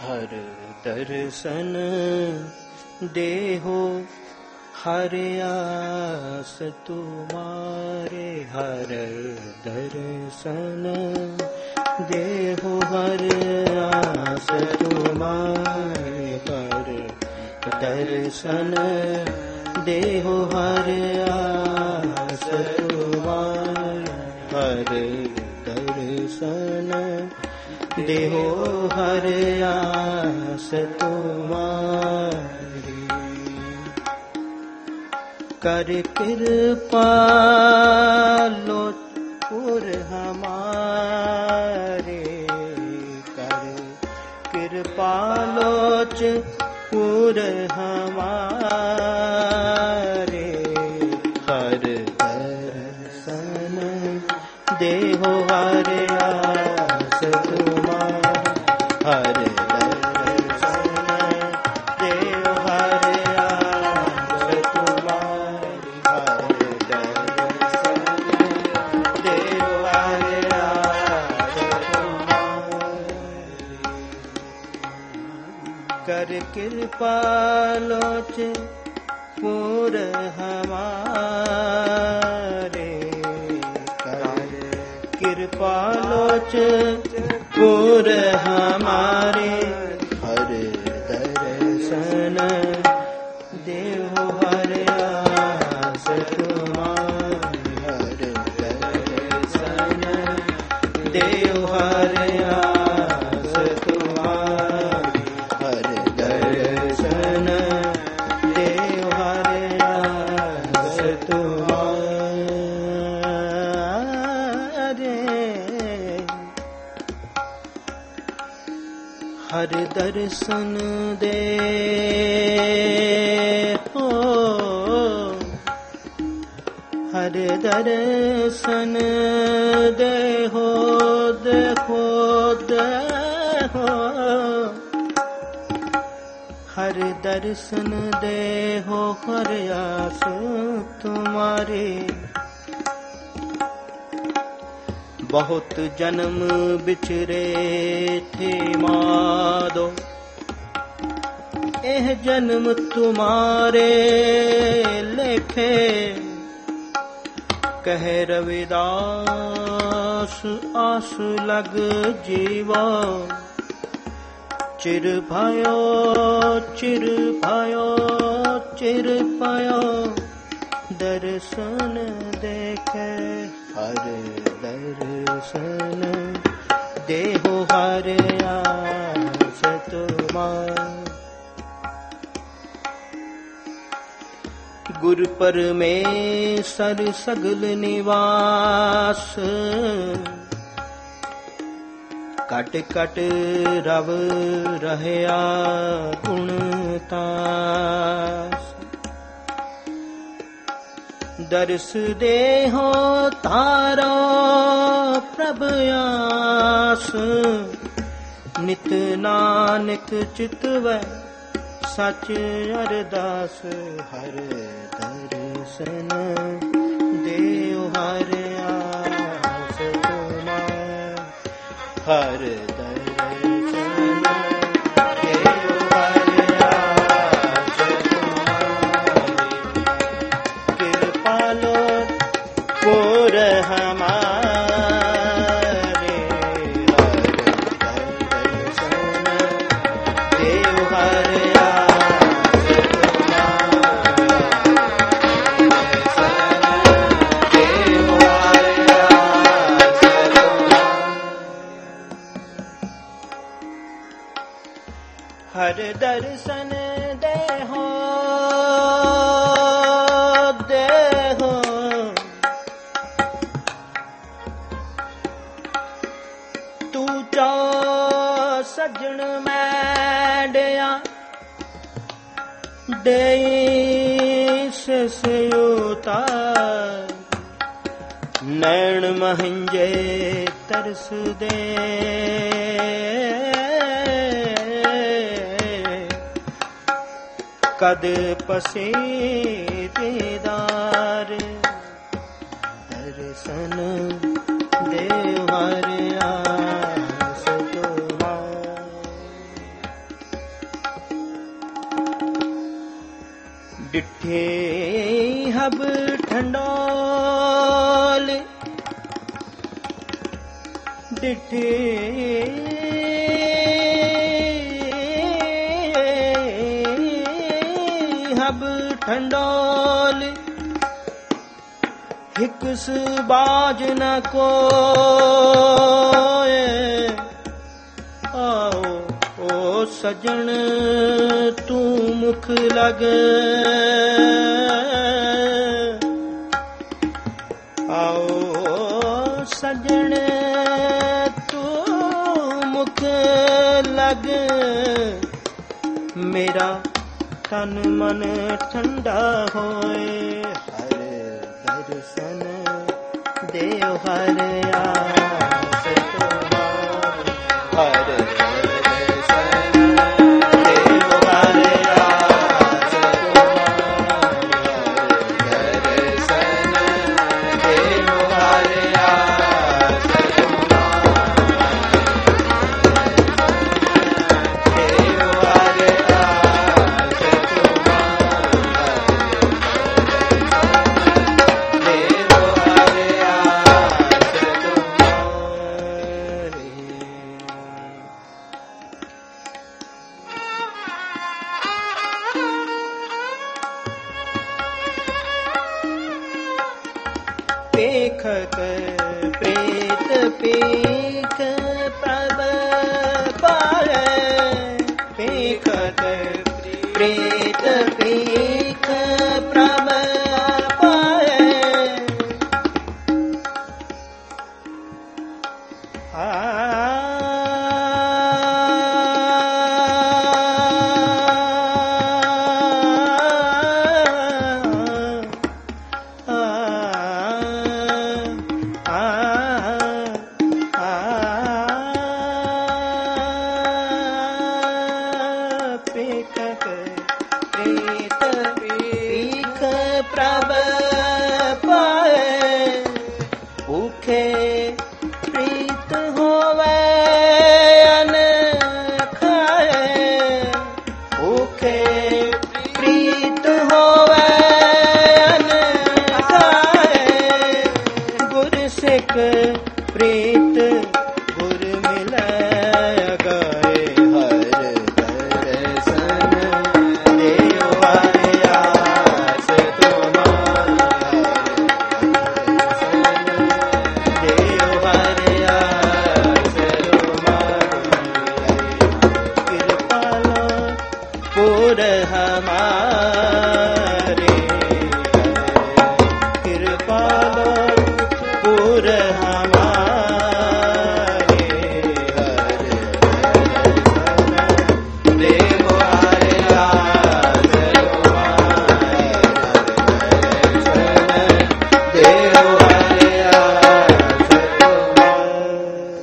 हर दर्शन देहो हर आस तुम्हारे। हर दर्शन देहो हर आस तुम्हारे। हर दर्शन देहो हर आस तुम्हारे। हर दर्शन देहो हर आस तुम्हारी। कर कृपा लोचपुर हमारे। कर कृपा लोचपुर हमारे। हर दर्शन देहो हर आस तुम्हारे। हर दर्शन देहो हर आस तुम्हारी। हर दर्शन देहो हर आस तुम्हारी। कर कृपा लोचपुर हमारे। कृपा लोचपुर हमारे। हर दर्शन देहो हर आस तुम्हारी। हर दर्शन देहो हर आस तुम्हारी। हर दर्शन देहो हर आस तुम्हारी। हर दर्शन दे हो। हर दर्शन दे हो। देखो देखो। हर दर्शन दे हो हर आस तुम्हारे। बहुत जन्म बिछरे थे माधो। एह जन्म तुम्हारे लेखे। कह रविदास आस लग जीवा। चिर भयो चिर भयो चिर भयो। दर्शन देखे हर दर्शन देहो हर आस तुम्हारी। गुरु परमेश्वर सगल निवास। कट कट रव रहया गुणतास। दर्श देहो तारो प्रभ आस। नित नानक चितवै सच अरदास। हर दर्शन देहो हर आस तुम्हारी। हर दर्शन देहो हर आस तुम्हारी। कृपा लोचपुर हमारे। हर दर्शन देहो हर आस तुम्हारी। देहो हर आस तुम्हारी। हर दर्शन देहो देहो। तू चो सजन मैंडिया। देईस उतार। नैन महंजे तरस दे। कद पसे दीदार। दर्शन देव हर आस तुम्हारी। डिठे हब ठंडोल डिठे हब ठंडोल हिकस बाज न कोय आओ ओ सजन तू मुख लग आओ सजन तू मुख लग मेरा तन मन ठंडा होए हर दर्शन देव हर आस तुम्हारी हर दर्शन देव हर आस तुम्हारी हर दर्शन देव हर आस तुम्हारी देव हर पेखक प्रेत पेख प्रभ पाए पेखक प्रेत पेख प्रभ पाए पेखक प्रेत पेख प्रभ पाए भूखे प्रीत होवे अन खाए भूखे प्रीत होवे अन खाए गुर सिख प्रीत गुर मिले गए हर दर्शन देव हर आस तुम्हारी देव हर आस तुम्हारी कृपालो पुर हमारे कृपालो पुर हमारे हर दर्शन देव हर आस तुम्हारी हर दर्शन देव हर आस तुम्हारी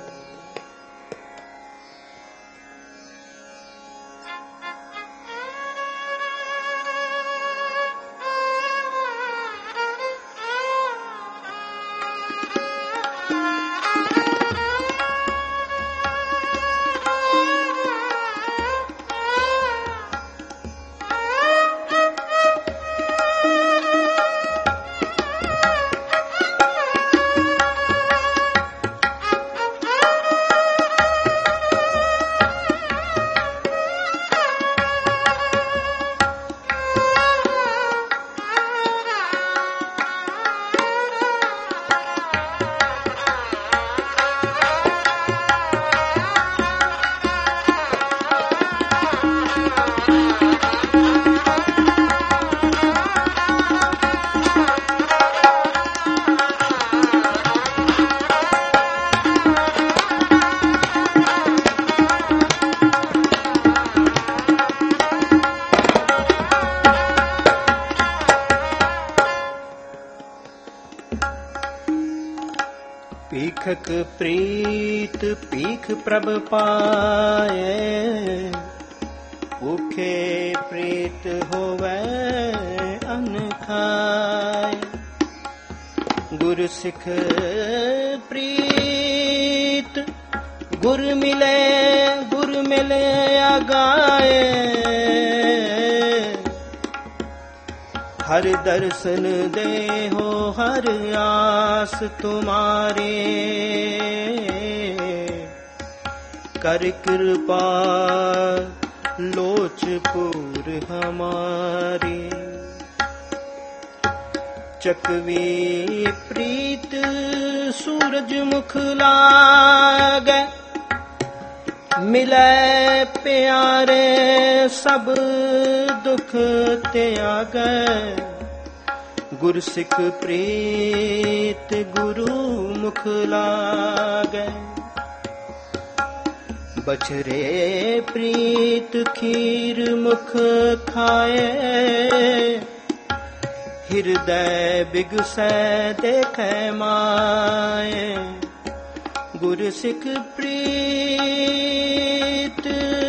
पीखक प्रीत पीख प्रभ पाए भूखे प्रीत होवे अन खाए गुर सिख प्रीत गुर मिले आगाए हर दर्शन दे हो हर आस तुम्हारे, कर कृपा लोचपुर हमारे। चकवी प्रीत सूरज मुख लागे, मिले प्यारे सब दुख त्यागे। गुर सिख प्रीत गुरु मुख लागे, बछरे प्रीत खीर मुख खाए। हृदय बिगसै देखे माए, गुर सिख प्रीत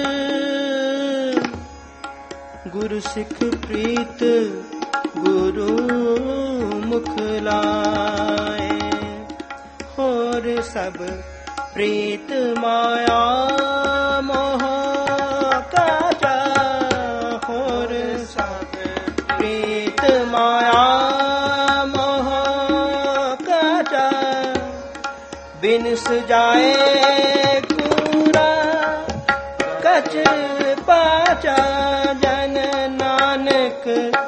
गुर सिख प्रीत गुरु मुख लाए। होर सब प्रीत माया मोह काटा, होर सब प्रीत माया मोह काटा। बिनस जाए कूड़ा कच पाचा, जन नानक